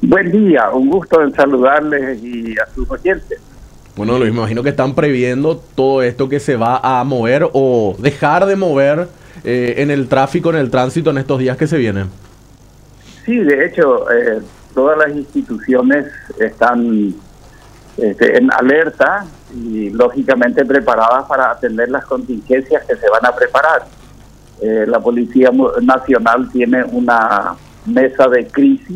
Buen día, un gusto en saludarles y a sus oyentes. Bueno, Luis, me imagino que están previendo todo esto que se va a mover o dejar de mover en el tráfico, en el tránsito en estos días que se vienen. Sí, de hecho, todas las instituciones están en alerta y lógicamente preparadas para atender las contingencias que se van a preparar. La Policía Nacional tiene una mesa de crisis,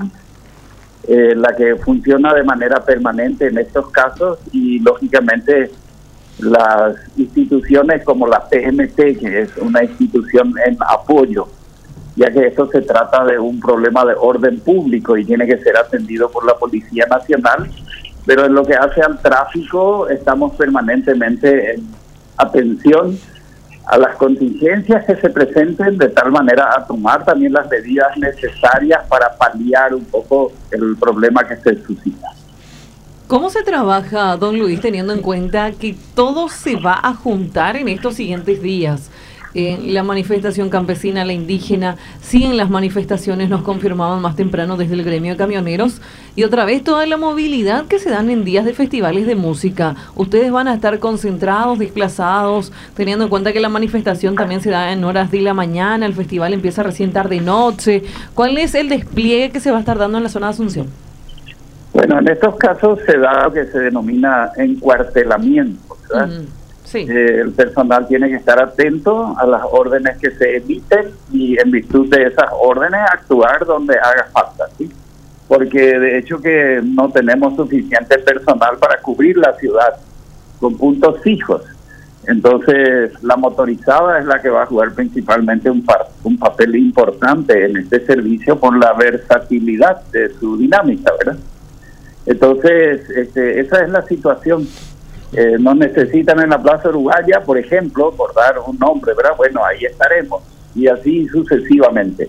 la que funciona de manera permanente en estos casos, y lógicamente las instituciones como la PMT, que es una institución en apoyo, ya que esto se trata de un problema de orden público y tiene que ser atendido por la Policía Nacional, pero en lo que hace al tráfico estamos permanentemente en atención a las contingencias que se presenten, de tal manera a tomar también las medidas necesarias para paliar un poco el problema que se suscita. ¿Cómo se trabaja, don Luis, teniendo en cuenta que todo se va a juntar en estos siguientes días? La manifestación campesina, la indígena, siguen las manifestaciones, nos confirmaban más temprano desde el gremio de camioneros, y otra vez toda la movilidad que se dan en días de festivales de música. Ustedes van a estar concentrados, desplazados, teniendo en cuenta que la manifestación también se da en horas de la mañana, el festival empieza recién tarde noche. ¿Cuál es el despliegue que se va a estar dando en la zona de Asunción? Bueno, en estos casos se da lo que se denomina encuartelamiento, ¿verdad? Sí. El personal tiene que estar atento a las órdenes que se emiten y en virtud de esas órdenes actuar donde haga falta, ¿sí? Porque de hecho que no tenemos suficiente personal para cubrir la ciudad con puntos fijos. Entonces la motorizada es la que va a jugar principalmente un papel importante en este servicio por la versatilidad de su dinámica, ¿verdad? Entonces esa es la situación. Nos necesitan en la Plaza Uruguaya, por ejemplo, por dar un nombre, ¿verdad? Bueno, ahí estaremos, y así sucesivamente.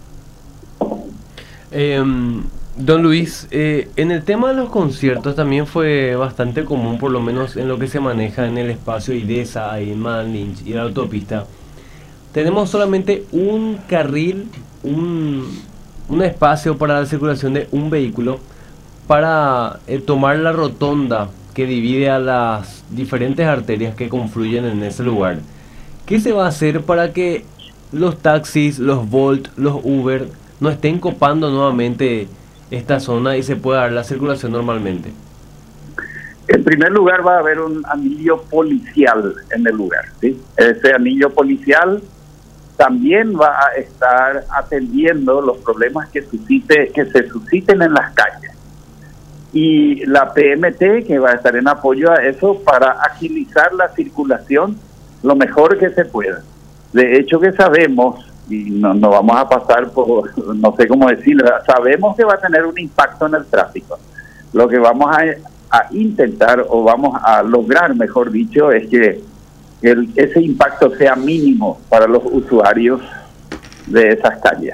Don Luis, en el tema de los conciertos también fue bastante común, por lo menos en lo que se maneja en el espacio IDESA, ahí en Madame Lynch y la autopista. Tenemos solamente un carril, un espacio para la circulación de un vehículo para tomar la rotonda que divide a las diferentes arterias que confluyen en ese lugar. ¿Qué se va a hacer para que los taxis, los Bolt, los Uber no estén copando nuevamente esta zona y se pueda dar la circulación normalmente? En primer lugar, va a haber un anillo policial en el lugar, ¿sí? Ese anillo policial también va a estar atendiendo los problemas que se susciten en las calles. Y la PMT, que va a estar en apoyo a eso para agilizar la circulación lo mejor que se pueda. De hecho que sabemos, y no vamos a pasar por, no sé cómo decirlo, sabemos que va a tener un impacto en el tráfico. Lo que vamos a intentar, o vamos a lograr, mejor dicho, es que ese impacto sea mínimo para los usuarios de esas calles.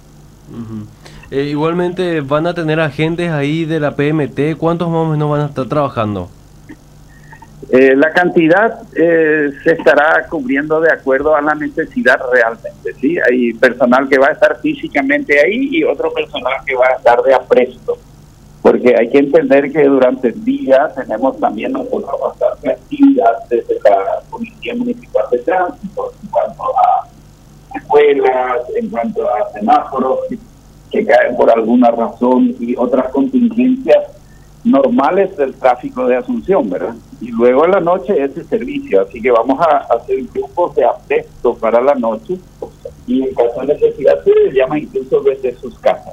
Igualmente van a tener agentes ahí de la PMT. ¿Cuántos más o menos van a estar trabajando? La cantidad se estará cubriendo de acuerdo a la necesidad realmente, ¿sí? Hay personal que va a estar físicamente ahí y otro personal que va a estar de apresto, porque hay que entender que durante el día tenemos también nosotros bastante actividad desde la Policía Municipal de Tránsito en cuanto a escuelas, en cuanto a semáforos que caen por alguna razón y otras contingencias normales del tráfico de Asunción, ¿verdad? Y luego en la noche ese servicio, así que vamos a hacer grupos de apresto para la noche y en caso de necesidad se les llama incluso desde sus casas.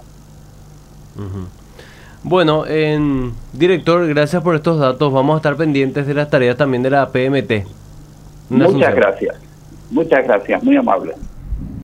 Bueno, director, gracias por estos datos. Vamos a estar pendientes de las tareas también de la PMT. Muchas gracias, muy amable.